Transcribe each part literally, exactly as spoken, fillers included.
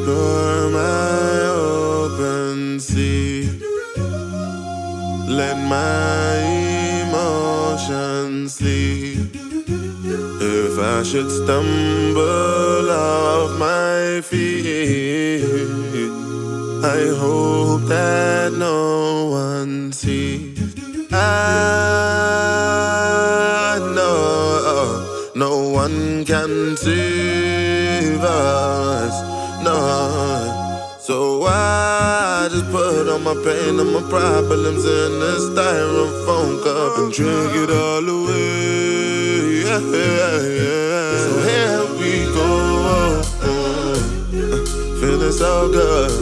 You're my open sea. Let my emotions sleep. If I should stumble off my feet, I hope that no one sees. I know no one can save us, no. So I just put all my pain and my problems in this styrofoam cup and drink it all away. Yeah, yeah, yeah. So here we go. Feeling so good.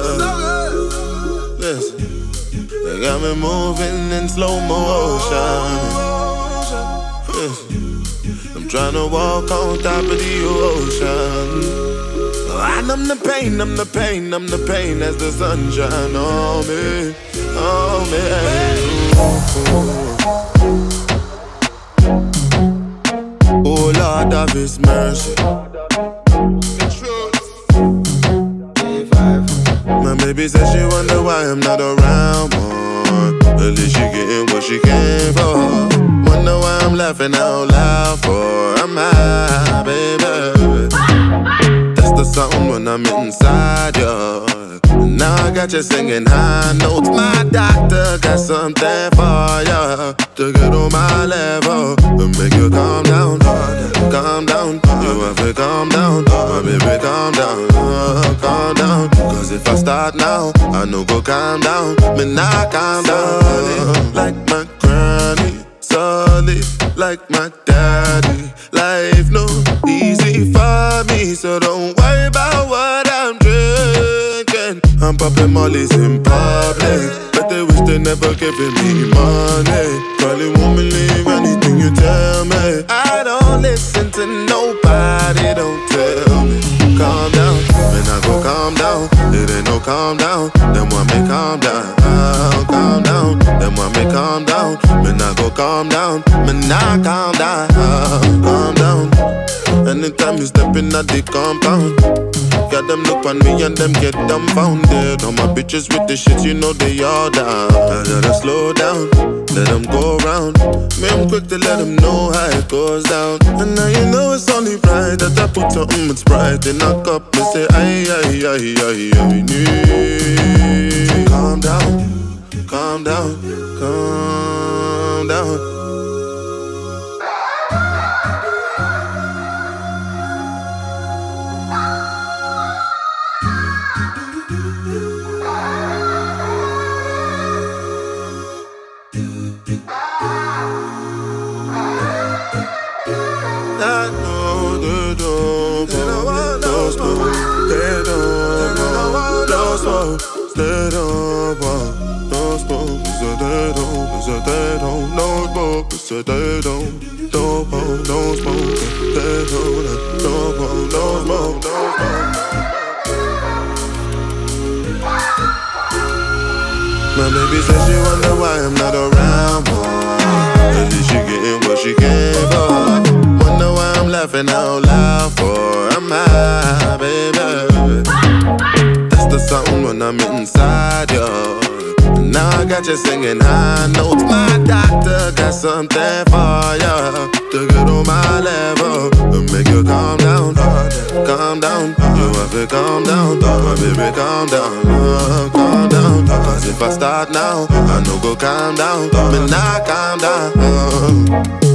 Listen, they got me moving in slow motion. Listen, I'm trying to walk on top of the ocean. I numb the pain, numb the pain, numb the pain as the sun shine on me, on me. Oh Lord of His mercy. My baby says she wonder why I'm not around more. At least she getting what she came for. Wonder why I'm laughing out loud for. I'm high, baby. The something when I'm inside you. Now I got you singing high notes. My doctor got something for you to get on my level and make you calm down, calm down. You have to calm down, my baby, calm down, uh, calm down. Cause if I start now, I know go calm down. Me not calm down. Like my granny, solid like my daddy. Life no easy for me, so don't worry about what I'm drinking. I'm popping mollies in public, but they wish they never giving me money. Probably won't believe anything you tell me. I don't listen to nobody, don't tell me. Calm down, when I go calm down. It ain't no calm down, then want me calm down. Oh, calm down, then want me calm down. When I go calm down, me not calm down. Oh, calm down. Anytime you step in at the compound, got them look on me and them get dumbfounded. All my bitches with the shit, you know they all down. I gotta slow down, let them go round. Me, I'm quick to let them know how it goes down. And now you know it's only right that I put something with Sprite in a cup and say, aye, aye, aye, aye, aye, aye. Calm down, calm down, calm down. I know they don't want those moves. They don't want those moves. They don't want those moves. So they don't, so they don't know smoke. So they don't, don't want those moves. They don't, don't want those moves. My baby says she wonder why I'm not around more. At least she getting what she came for. Wonder why I'm laughing out loud for. I'm high, baby. That's the something when I'm inside you. Now I got you singing high notes. My doctor got something for you to get on my level and make you calm down, calm down. You have to calm down, my baby, calm down, uh, calm down. Cause if I start now, I know go calm down. Me not calm down. Uh.